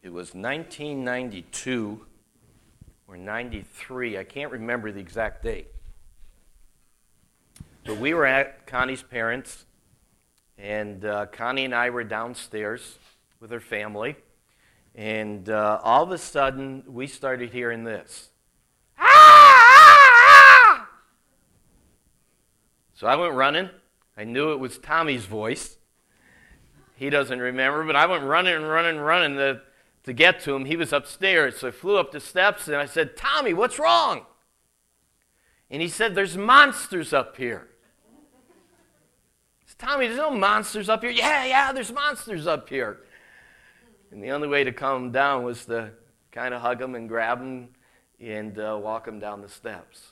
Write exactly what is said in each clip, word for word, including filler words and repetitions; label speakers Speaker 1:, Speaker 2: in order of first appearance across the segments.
Speaker 1: It was nineteen ninety-two or ninety-three. I can't remember the exact date. But we were at Connie's parents', and uh, Connie and I were downstairs with her family, and uh, all of a sudden, we started hearing this. Ah! So I went running. I knew it was Tommy's voice. He doesn't remember, but I went running and running and running to, to get to him. He was upstairs, so I flew up the steps, and I said, Tommy, what's wrong? And he said, there's monsters up here. I said, Tommy, there's no monsters up here. Yeah, yeah, there's monsters up here. And the only way to calm him down was to kind of hug him and grab him and uh, walk him down the steps.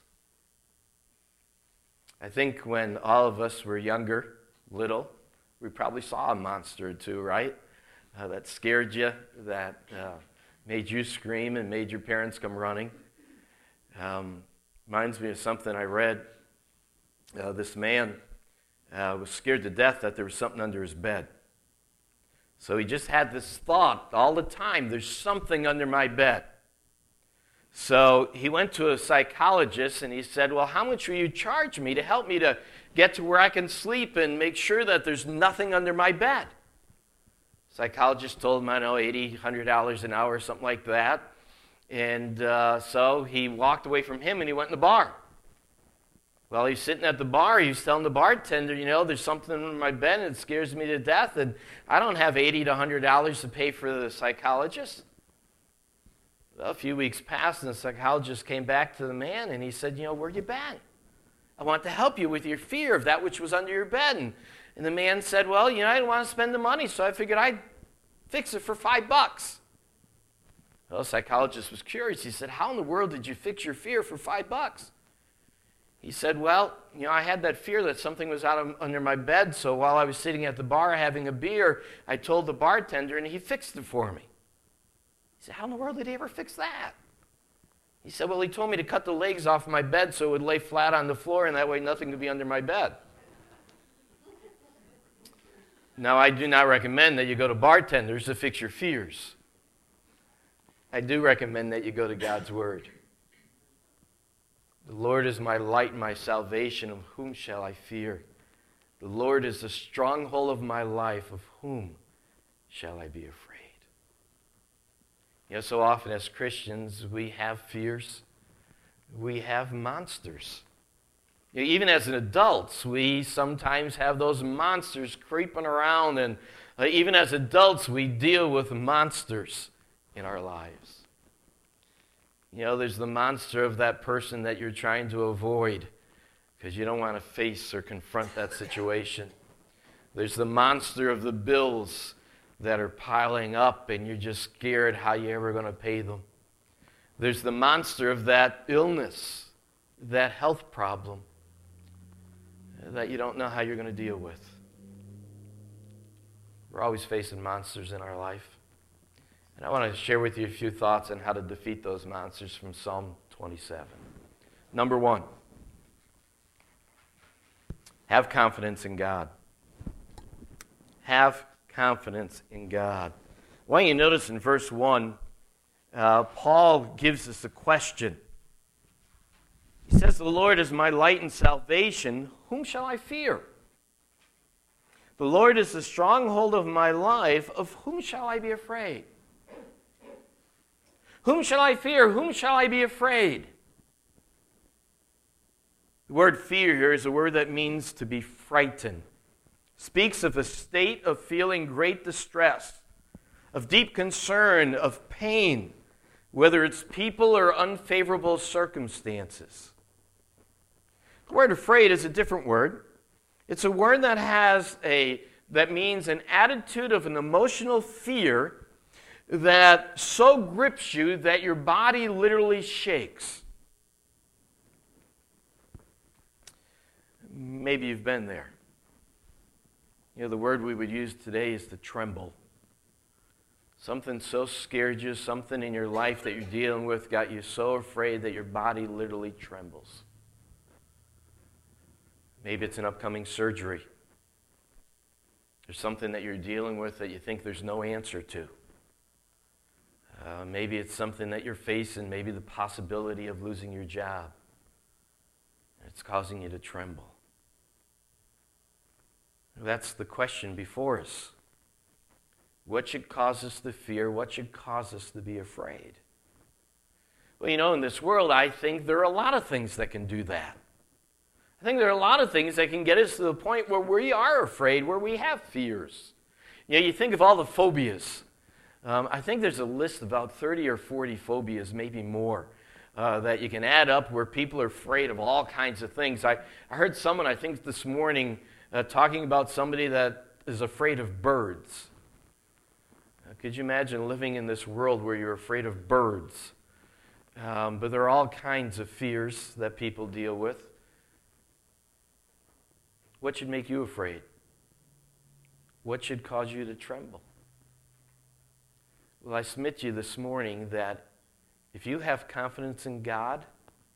Speaker 1: I think when all of us were younger, little, we probably saw a monster or two, right? Uh, that scared you, that uh, made you scream and made your parents come running. Um, reminds me of something I read. Uh, this man uh, was scared to death that there was something under his bed. So he just had this thought all the time, there's something under my bed. So he went to a psychologist and he said, well, how much will you charge me to help me to get to where I can sleep and make sure that there's nothing under my bed? Psychologist told him, I know, eighty dollars, one hundred dollars an hour or something like that. And uh, so he walked away from him and he went in the bar. While he's sitting at the bar, he was telling the bartender, you know, there's something under my bed and it scares me to death, and I don't have eighty to one hundred dollars to pay for the psychologist. Well, a few weeks passed, and the psychologist came back to the man, and he said, you know, where you been? I want to help you with your fear of that which was under your bed. And, and the man said, well, you know, I didn't want to spend the money, so I figured I'd fix it for five bucks. Well, the psychologist was curious. He said, how in the world did you fix your fear for five bucks? He said, well, you know, I had that fear that something was out of, under my bed, so while I was sitting at the bar having a beer, I told the bartender, and he fixed it for me. He said, how in the world did he ever fix that? He said, well, he told me to cut the legs off my bed so it would lay flat on the floor, and that way nothing could be under my bed. Now, I do not recommend that you go to bartenders to fix your fears. I do recommend that you go to God's Word. The Lord is my light and my salvation. Of whom shall I fear? The Lord is the stronghold of my life. Of whom shall I be afraid? You know, so often as Christians, we have fears. We have monsters. You know, even as adults, we sometimes have those monsters creeping around, and uh, even as adults, we deal with monsters in our lives. You know, there's the monster of that person that you're trying to avoid because you don't want to face or confront that situation. There's the monster of the bills that are piling up and you're just scared how you're ever going to pay them. There's the monster of that illness, that health problem that you don't know how you're going to deal with. We're always facing monsters in our life. And I want to share with you a few thoughts on how to defeat those monsters from Psalm twenty-seven. Number one, have confidence in God. Have confidence in God. I want you to notice in verse one, uh, Paul gives us a question. He says, the Lord is my light and salvation. Whom shall I fear? The Lord is the stronghold of my life. Of whom shall I be afraid? Whom shall I fear? Whom shall I be afraid? The word fear here is a word that means to be frightened. Speaks of a state of feeling great distress, of deep concern, of pain, whether it's people or unfavorable circumstances. The word afraid is a different word. It's a word that has a that means an attitude of an emotional fear that so grips you that your body literally shakes. Maybe you've been there. You know, the word we would use today is to tremble. Something so scared you, something in your life that you're dealing with got you so afraid that your body literally trembles. Maybe it's an upcoming surgery. There's something that you're dealing with that you think there's no answer to. Uh, maybe it's something that you're facing, maybe the possibility of losing your job. It's causing you to tremble. That's the question before us. What should cause us to fear? What should cause us to be afraid? Well, you know, in this world, I think there are a lot of things that can do that. I think there are a lot of things that can get us to the point where we are afraid, where we have fears. You know, you think of all the phobias. Um, I think there's a list of about thirty or forty phobias, maybe more, uh, that you can add up where people are afraid of all kinds of things. I, I heard someone, I think this morning, uh, talking about somebody that is afraid of birds. Uh, could you imagine living in this world where you're afraid of birds? Um, but there are all kinds of fears that people deal with. What should make you afraid? What should cause you to tremble? Well, I submit to you this morning that if you have confidence in God,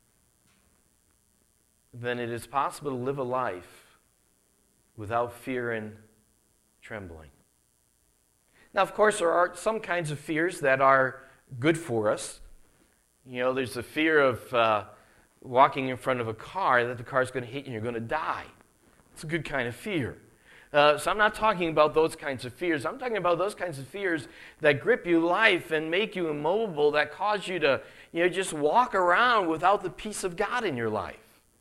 Speaker 1: then it is possible to live a life without fear and trembling. Now, of course, there are some kinds of fears that are good for us. You know, there's the fear of uh, walking in front of a car, that the car is going to hit you and you're going to die. It's a good kind of fear. Uh, so I'm not talking about those kinds of fears. I'm talking about those kinds of fears that grip you life and make you immobile, that cause you to, you know, just walk around without the peace of God in your life.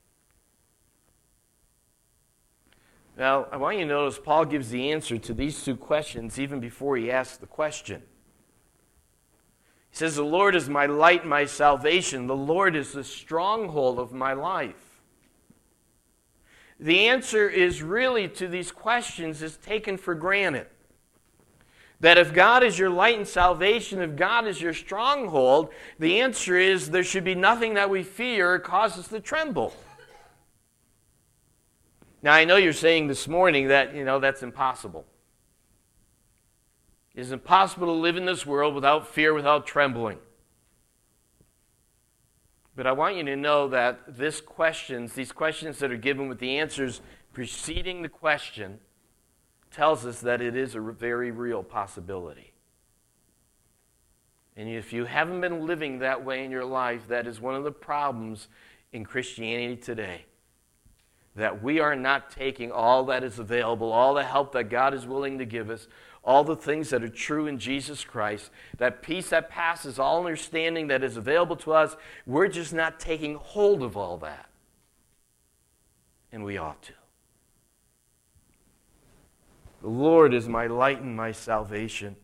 Speaker 1: Now, I want you to notice Paul gives the answer to these two questions even before he asks the question. He says, the Lord is my light and my salvation. The Lord is the stronghold of my life. The answer is really to these questions is taken for granted. That if God is your light and salvation, if God is your stronghold, the answer is there should be nothing that we fear causes us to tremble. Now, I know you're saying this morning that, you know, that's impossible. It is impossible to live in this world without fear, without trembling. But I want you to know that this questions, these questions that are given with the answers preceding the question, tells us that it is a very real possibility. And if you haven't been living that way in your life, that is one of the problems in Christianity today. That we are not taking all that is available, all the help that God is willing to give us, all the things that are true in Jesus Christ, that peace that passes all understanding that is available to us, we're just not taking hold of all that. And we ought to. The Lord is my light and my salvation.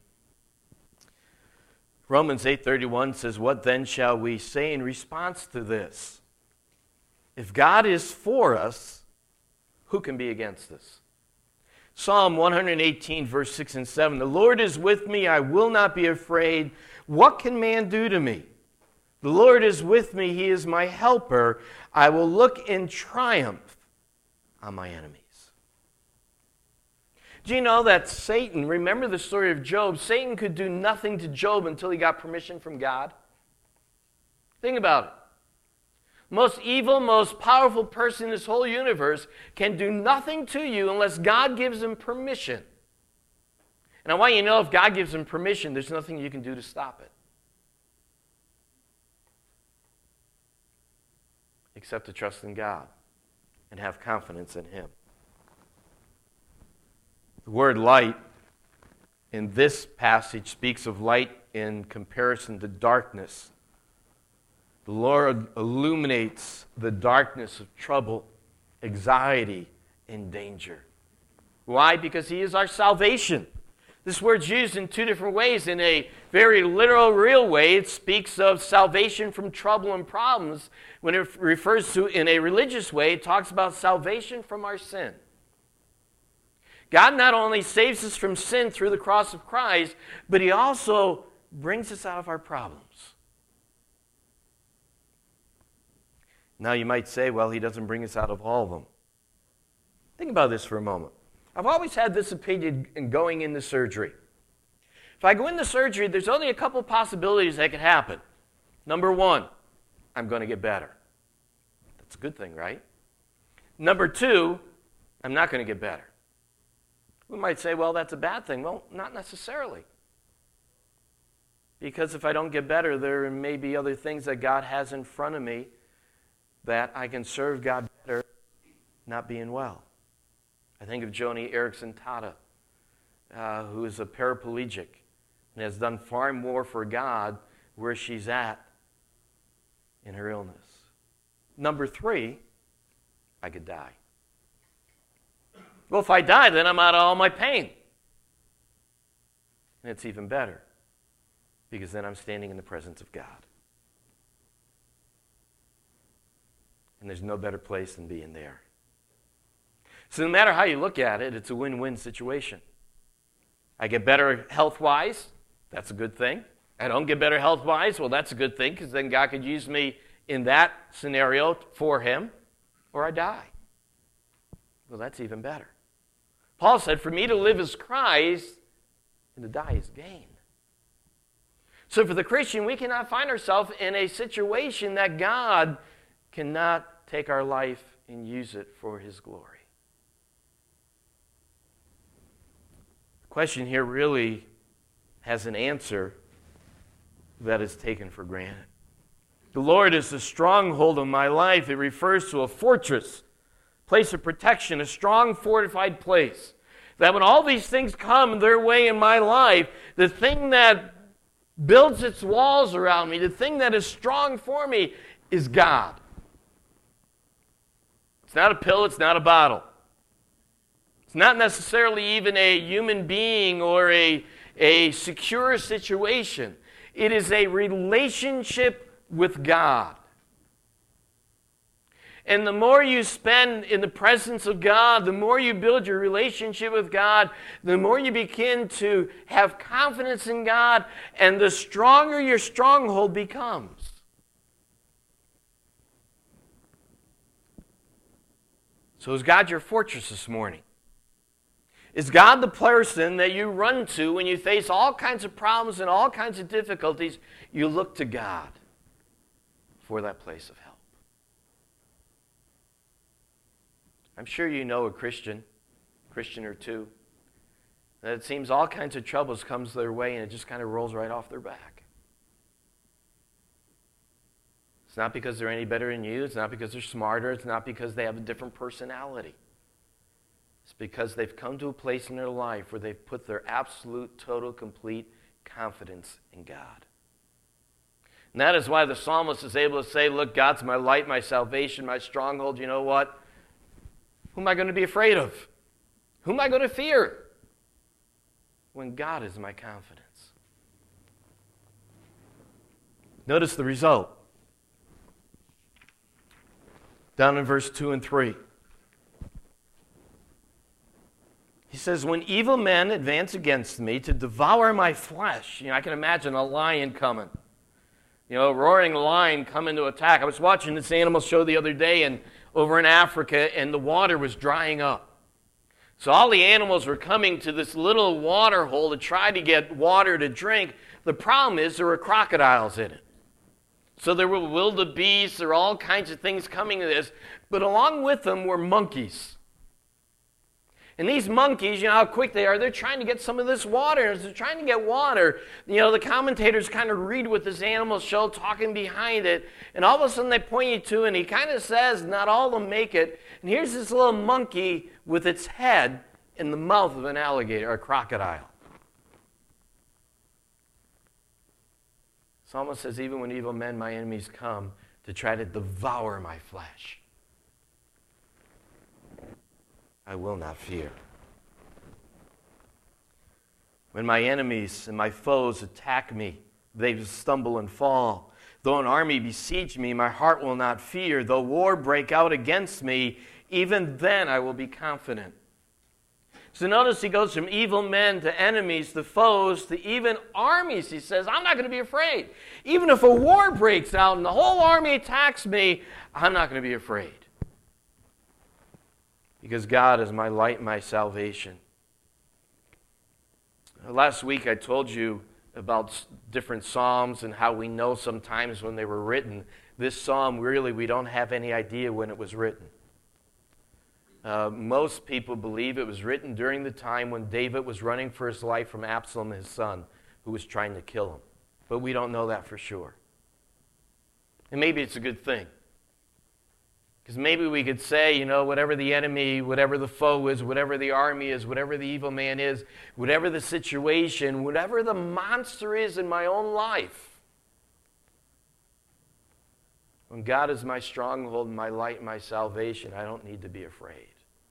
Speaker 1: Romans eight thirty-one says, what then shall we say in response to this? If God is for us, who can be against us? Psalm one eighteen, verse six and seven. The Lord is with me, I will not be afraid. What can man do to me? The Lord is with me, he is my helper. I will look in triumph on my enemies. Do you know that Satan, remember the story of Job, Satan could do nothing to Job until he got permission from God? Think about it. Most evil, most powerful person in this whole universe can do nothing to you unless God gives him permission. And I want you to know if God gives him permission, there's nothing you can do to stop it. Except to trust in God and have confidence in him. The word light in this passage speaks of light in comparison to darkness. The Lord illuminates the darkness of trouble, anxiety, and danger. Why? Because he is our salvation. This word's used in two different ways. In a very literal, real way, it speaks of salvation from trouble and problems. When it refers to, in a religious way, it talks about salvation from our sin. God not only saves us from sin through the cross of Christ, but he also brings us out of our problems. Now you might say, well, he doesn't bring us out of all of them. Think about this for a moment. I've always had this opinion in going into surgery. If I go into surgery, there's only a couple possibilities that could happen. Number one, I'm going to get better. That's a good thing, right? Number two, I'm not going to get better. We might say, well, that's a bad thing. Well, not necessarily. Because if I don't get better, there may be other things that God has in front of me that I can serve God better not being well. I think of Joni Eareckson Tada, uh, who is a paraplegic and has done far more for God where she's at in her illness. Number three, I could die. Well, if I die, then I'm out of all my pain. And it's even better, because then I'm standing in the presence of God. And there's no better place than being there. So no matter how you look at it, it's a win-win situation. I get better health-wise, that's a good thing. I don't get better health-wise, well, that's a good thing, because then God could use me in that scenario for Him, or I die. Well, that's even better. Paul said, for me to live is Christ, and to die is gain. So for the Christian, we cannot find ourselves in a situation that God cannot take our life and use it for His glory. The question here really has an answer that is taken for granted. The Lord is the stronghold of my life. It refers to a fortress, place of protection, a strong fortified place. That when all these things come their way in my life, the thing that builds its walls around me, the thing that is strong for me, is God. It's not a pill, it's not a bottle. It's not necessarily even a human being or a, a secure situation. It is a relationship with God. And the more you spend in the presence of God, the more you build your relationship with God, the more you begin to have confidence in God, and the stronger your stronghold becomes. So is God your fortress this morning? Is God the person that you run to when you face all kinds of problems and all kinds of difficulties? You look to God for that place of help. I'm sure you know a Christian, Christian or two, that it seems all kinds of troubles comes their way and it just kind of rolls right off their back. It's not because they're any better than you. It's not because they're smarter. It's not because they have a different personality. It's because they've come to a place in their life where they've put their absolute, total, complete confidence in God. And that is why the psalmist is able to say, look, God's my light, my salvation, my stronghold. You know what? Who am I going to be afraid of? Who am I going to fear? When God is my confidence. Notice the result. Down in verse two and three. He says, when evil men advance against me to devour my flesh. You know, I can imagine a lion coming. You know, a roaring lion coming to attack. I was watching this animal show the other day and over in Africa, and the water was drying up. So all the animals were coming to this little water hole to try to get water to drink. The problem is there were crocodiles in it. So there were wildebeests, there were all kinds of things coming to this. But along with them were monkeys. And these monkeys, you know how quick they are, they're trying to get some of this water. And as they're trying to get water, you know, the commentators kind of read what this animal show, talking behind it. And all of a sudden they point you to, and he kind of says, not all of them make it. And here's this little monkey with its head in the mouth of an alligator, or a crocodile. Psalmist says, even when evil men, my enemies, come to try to devour my flesh, I will not fear. When my enemies and my foes attack me, they stumble and fall. Though an army besiege me, my heart will not fear. Though war break out against me, even then I will be confident. So notice he goes from evil men to enemies to foes to even armies. He says, I'm not going to be afraid. Even if a war breaks out and the whole army attacks me, I'm not going to be afraid. Because God is my light and my salvation. Last week I told you about different psalms and how we know sometimes when they were written. This psalm, really, we don't have any idea when it was written. Uh, most people believe it was written during the time when David was running for his life from Absalom, his son, who was trying to kill him. but we don't know that for sure. And maybe it's a good thing. Because maybe we could say, you know, whatever the enemy, whatever the foe is, whatever the army is, whatever the evil man is, whatever the situation, whatever the monster is in my own life, when God is my stronghold, my light, my salvation, I don't need to be afraid.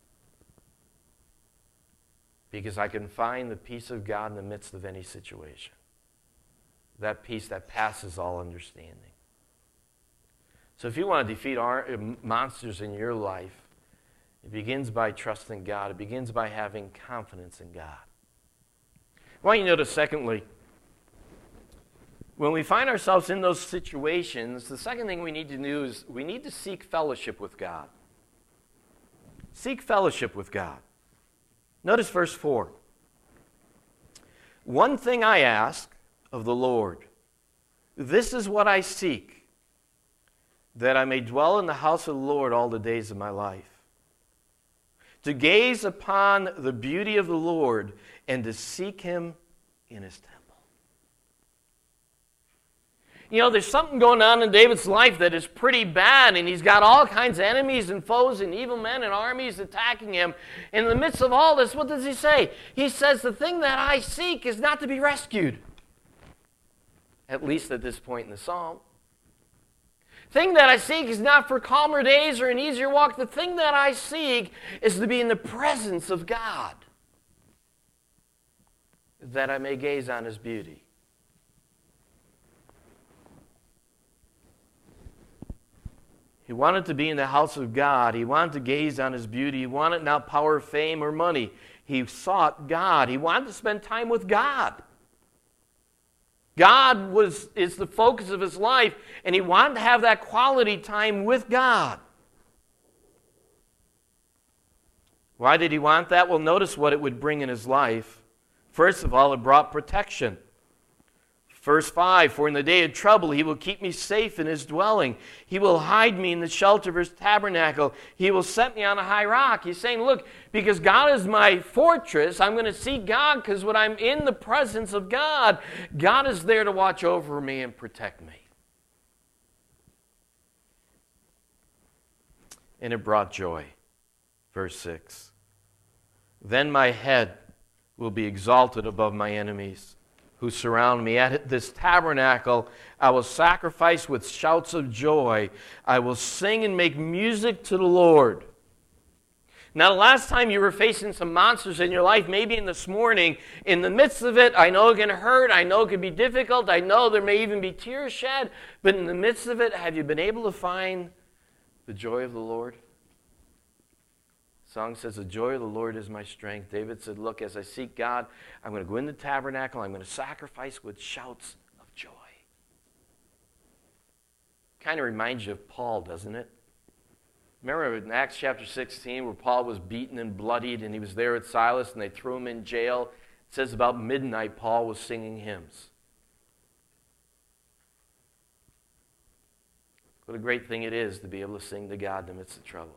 Speaker 1: Because I can find the peace of God in the midst of any situation. That peace that passes all understanding. So if you want to defeat our, monsters in your life, it begins by trusting God. It begins by having confidence in God. I want you to notice, secondly, when we find ourselves in those situations, the second thing we need to do is we need to seek fellowship with God. Seek fellowship with God. Notice verse four. One thing I ask of the Lord, this is what I seek, that I may dwell in the house of the Lord all the days of my life, to gaze upon the beauty of the Lord and to seek Him in His temple. You know, there's something going on in David's life that is pretty bad, and he's got all kinds of enemies and foes and evil men and armies attacking him. In the midst of all this, what does he say? He says, the thing that I seek is not to be rescued. At least at this point in the psalm. The thing that I seek is not for calmer days or an easier walk. The thing that I seek is to be in the presence of God, that I may gaze on His beauty. He wanted to be in the house of God. He wanted to gaze on His beauty. He wanted not power, fame, or money. He sought God. He wanted to spend time with God. God was is the focus of his life, and he wanted to have that quality time with God. Why did he want that? Well, notice what it would bring in his life. First of all, it brought protection. Verse five, for in the day of trouble he will keep me safe in his dwelling. He will hide me in the shelter of his tabernacle. He will set me on a high rock. He's saying, look, because God is my fortress, I'm going to seek God, because when I'm in the presence of God, God is there to watch over me and protect me. And it brought joy. Verse six, then my head will be exalted above my enemies who surround me. At this tabernacle I will sacrifice with shouts of joy. I will sing and make music to the Lord. Now, the last time you were facing some monsters in your life, maybe in this morning, in the midst of it, I know it can hurt, I know it can be difficult, I know there may even be tears shed, but in the midst of it, have you been able to find the joy of the Lord? The song says, the joy of the Lord is my strength. David said, look, as I seek God, I'm going to go in the tabernacle, I'm going to sacrifice with shouts of joy. Kind of reminds you of Paul, doesn't it? Remember in Acts chapter sixteen where Paul was beaten and bloodied and he was there with Silas and they threw him in jail? It says about midnight Paul was singing hymns. What a great thing it is to be able to sing to God in the midst of trouble.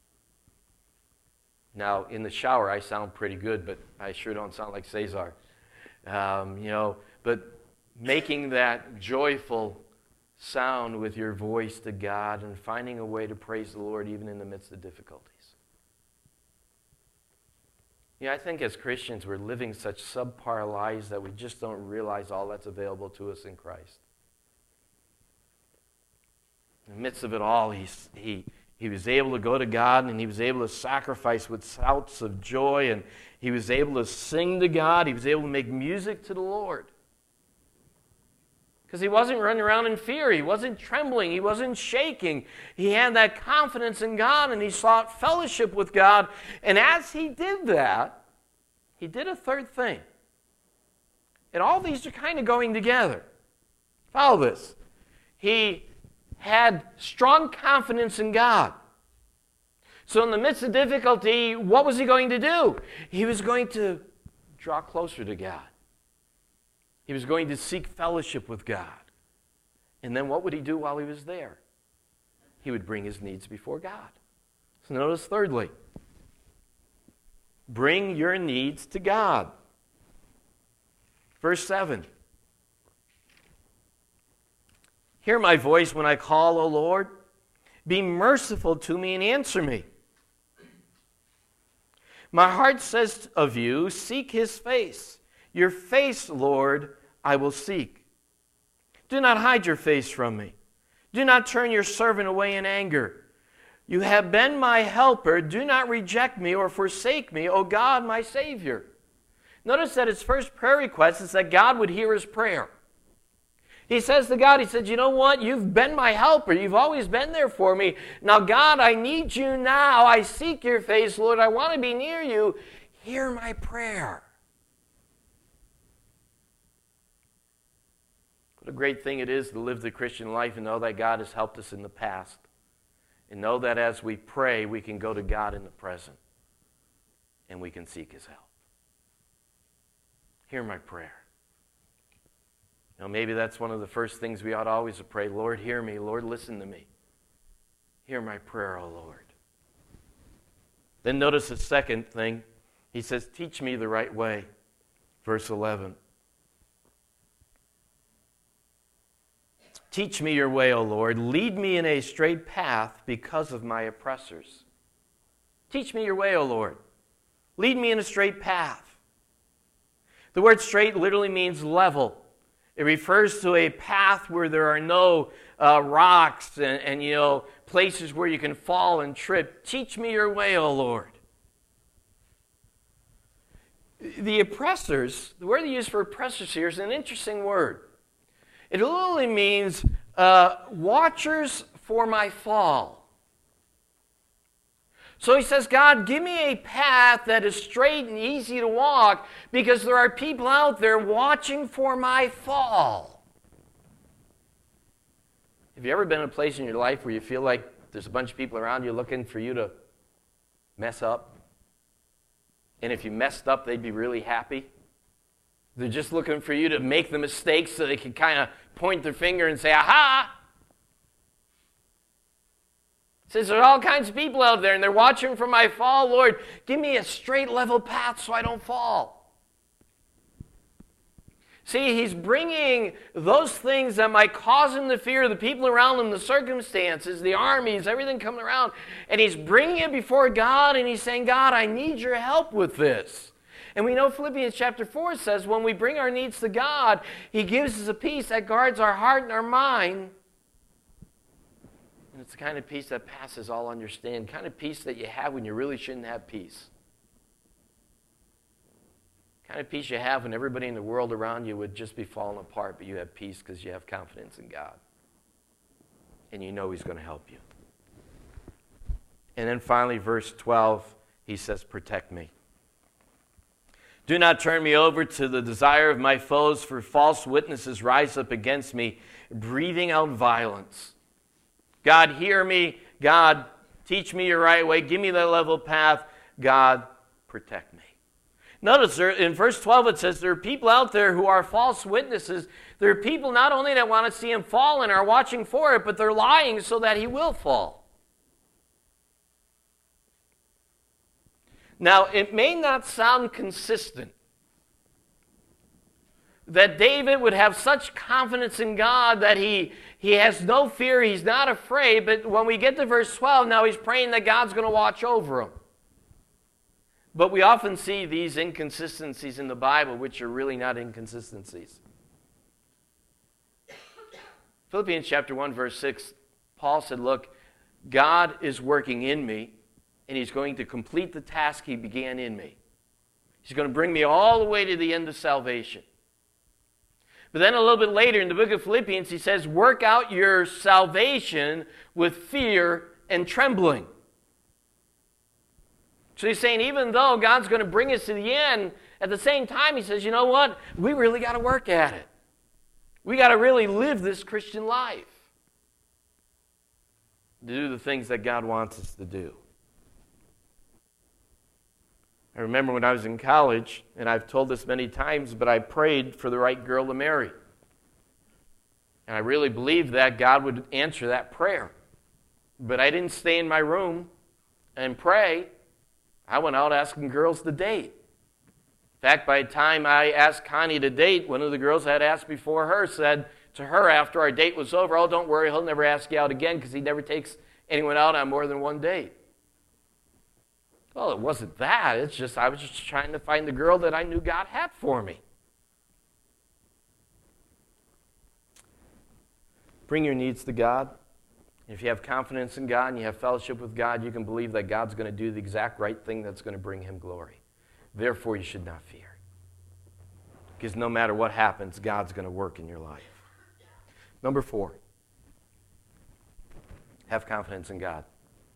Speaker 1: Now, in the shower, I sound pretty good, but I sure don't sound like Cesar. Um, you know, but making that joyful sound with your voice to God and finding a way to praise the Lord even in the midst of difficulties. You know, I think as Christians, we're living such subpar lives that we just don't realize all that's available to us in Christ. In the midst of it all, he's, he... He was able to go to God and he was able to sacrifice with shouts of joy and he was able to sing to God. He was able to make music to the Lord. Because he wasn't running around in fear. He wasn't trembling. He wasn't shaking. He had that confidence in God and he sought fellowship with God. And as he did that, he did a third thing. And all these are kind of going together. Follow this. He had strong confidence in God. So in the midst of difficulty, what was he going to do? He was going to draw closer to God. He was going to seek fellowship with God. And then what would he do while he was there? He would bring his needs before God. So notice thirdly, bring your needs to God. Verse seven. Hear my voice when I call, O Lord. Be merciful to me and answer me. My heart says of you, seek his face. Your face, Lord, I will seek. Do not hide your face from me. Do not turn your servant away in anger. You have been my helper. Do not reject me or forsake me, O God, my Savior. Notice that his first prayer request is that God would hear his prayer. He says to God, he said, you know what? You've been my helper. You've always been there for me. Now, God, I need you now. I seek your face, Lord. I want to be near you. Hear my prayer. What a great thing it is to live the Christian life and know that God has helped us in the past. And know that as we pray, we can go to God in the present. And we can seek his help. Hear my prayer. Now, maybe that's one of the first things we ought to always pray. Lord, hear me. Lord, listen to me. Hear my prayer, O Lord. Then notice the second thing. He says, teach me the right way. Verse eleven. Teach me your way, O Lord. Lead me in a straight path because of my oppressors. Teach me your way, O Lord. Lead me in a straight path. The word straight literally means level. It refers to a path where there are no uh, rocks and, and, you know, places where you can fall and trip. Teach me your way, O Lord. The oppressors, the word they use for oppressors here is an interesting word. It literally means uh, watchers for my fall. So he says, God, give me a path that is straight and easy to walk because there are people out there watching for my fall. Have you ever been in a place in your life where you feel like there's a bunch of people around you looking for you to mess up? And if you messed up, they'd be really happy? They're just looking for you to make the mistakes so they can kind of point their finger and say, aha! It says there are all kinds of people out there and they're watching for my fall. Lord, give me a straight, level path so I don't fall. See, he's bringing those things that might cause him to fear, the people around him, the circumstances, the armies, everything coming around, and he's bringing it before God and he's saying, God, I need your help with this. And we know Philippians chapter four says when we bring our needs to God, he gives us a peace that guards our heart and our mind. And it's the kind of peace that passes all understanding, kind of peace that you have when you really shouldn't have peace. Kind of peace you have when everybody in the world around you would just be falling apart, but you have peace because you have confidence in God. And you know he's going to help you. And then finally, verse twelve, he says, protect me. Do not turn me over to the desire of my foes, for false witnesses rise up against me, breathing out violence. God, hear me. God, teach me your right way. Give me that level path. God, protect me. Notice there, in verse twelve it says there are people out there who are false witnesses. There are people not only that want to see him fall and are watching for it, but they're lying so that he will fall. Now, it may not sound consistent that David would have such confidence in God that he, he has no fear, he's not afraid, but when we get to verse twelve, now he's praying that God's going to watch over him. But we often see these inconsistencies in the Bible, which are really not inconsistencies. Philippians chapter one, verse six, Paul said, look, God is working in me, and he's going to complete the task he began in me. He's going to bring me all the way to the end of salvation. But then a little bit later in the book of Philippians, he says, work out your salvation with fear and trembling. So he's saying even though God's going to bring us to the end, at the same time he says, you know what? We really got to work at it. We got to really live this Christian life. To do the things that God wants us to do. I remember when I was in college, and I've told this many times, but I prayed for the right girl to marry. And I really believed that God would answer that prayer. But I didn't stay in my room and pray. I went out asking girls to date. In fact, by the time I asked Connie to date, one of the girls I had asked before her said, to her after our date was over, oh, don't worry, he'll never ask you out again because he never takes anyone out on more than one date. Well, it wasn't that. It's just I was just trying to find the girl that I knew God had for me. Bring your needs to God. If you have confidence in God and you have fellowship with God, you can believe that God's going to do the exact right thing that's going to bring him glory. Therefore, you should not fear. Because no matter what happens, God's going to work in your life. Number four, have confidence in God.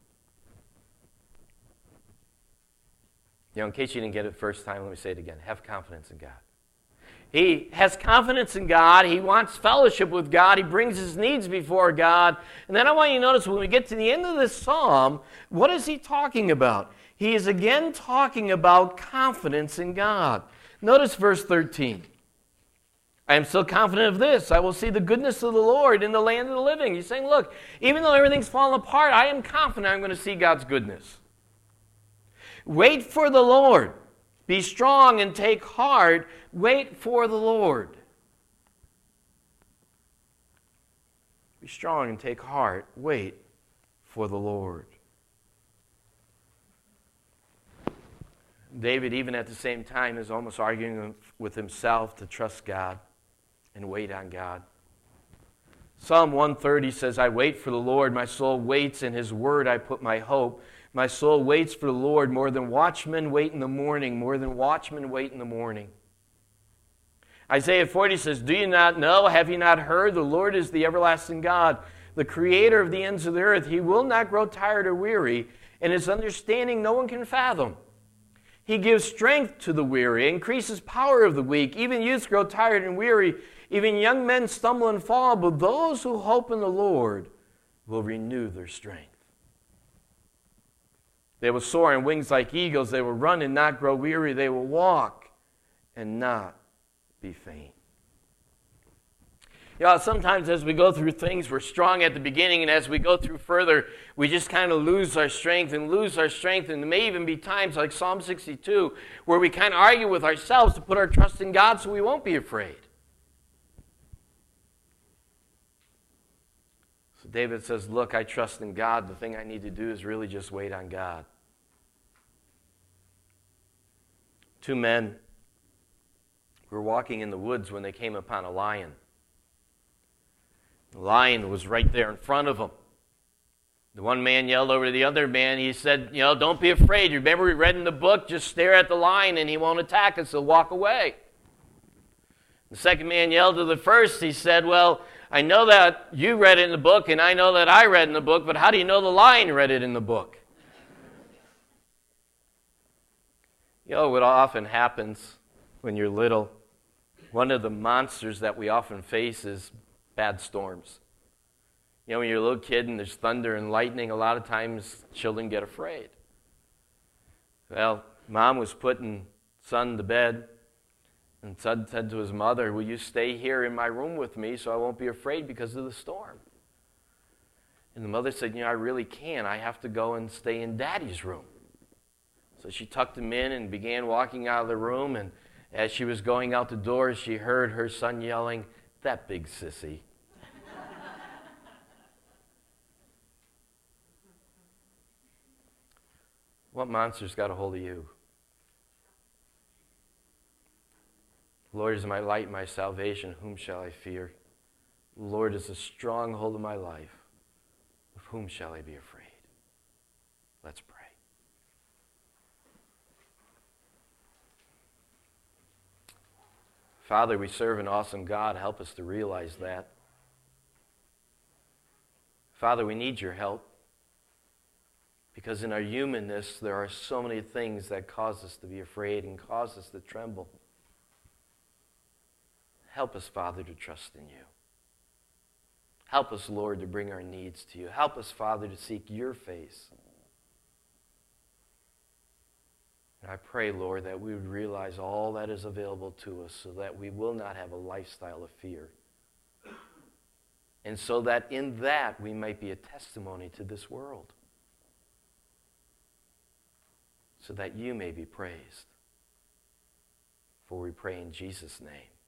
Speaker 1: You know, in case you didn't get it the first time, let me say it again. Have confidence in God. He has confidence in God. He wants fellowship with God. He brings his needs before God. And then I want you to notice when we get to the end of this psalm, what is he talking about? He is again talking about confidence in God. Notice verse thirteen. I am still confident of this. I will see the goodness of the Lord in the land of the living. He's saying, look, even though everything's fallen apart, I am confident I'm going to see God's goodness. Wait for the Lord. Be strong and take heart. Wait for the Lord. Be strong and take heart. Wait for the Lord. David, even at the same time, is almost arguing with himself to trust God and wait on God. Psalm one thirty says, I wait for the Lord. My soul waits. In his word I put my hope. My soul waits for the Lord more than watchmen wait in the morning, more than watchmen wait in the morning. Isaiah forty says, do you not know? Have you not heard? The Lord is the everlasting God, the creator of the ends of the earth. He will not grow tired or weary, and his understanding no one can fathom. He gives strength to the weary, increases power of the weak. Even youths grow tired and weary. Even young men stumble and fall, but those who hope in the Lord will renew their strength. They will soar on wings like eagles. They will run and not grow weary. They will walk and not be faint. You know, sometimes as we go through things, we're strong at the beginning, and as we go through further, we just kind of lose our strength and lose our strength. And there may even be times like Psalm sixty-two where we kind of argue with ourselves to put our trust in God so we won't be afraid. So David says, look, I trust in God. The thing I need to do is really just wait on God. Two men were walking in the woods when they came upon a lion. The lion was right there in front of them. The one man yelled over to the other man. He said, you know, don't be afraid. You remember we read in the book, just stare at the lion and he won't attack us. He'll walk away. The second man yelled to the first. He said, well, I know that you read it in the book and I know that I read in the book, but how do you know the lion read it in the book? You know what often happens when you're little? One of the monsters that we often face is bad storms. You know, when you're a little kid and there's thunder and lightning, a lot of times children get afraid. Well, Mom was putting son to bed, and son said to his mother, will you stay here in my room with me so I won't be afraid because of the storm? And the mother said, you know, I really can't. I have to go and stay in Daddy's room. So she tucked him in and began walking out of the room, and as she was going out the door, she heard her son yelling, that big sissy. What monster's got a hold of you? The Lord is my light, my salvation. Whom shall I fear? The Lord is a stronghold of my life. Of whom shall I be afraid? Let's pray. Father, we serve an awesome God. Help us to realize that. Father, we need your help. Because in our humanness, there are so many things that cause us to be afraid and cause us to tremble. Help us, Father, to trust in you. Help us, Lord, to bring our needs to you. Help us, Father, to seek your face. And I pray, Lord, that we would realize all that is available to us so that we will not have a lifestyle of fear. And so that in that we might be a testimony to this world. So that you may be praised. For we pray in Jesus' name.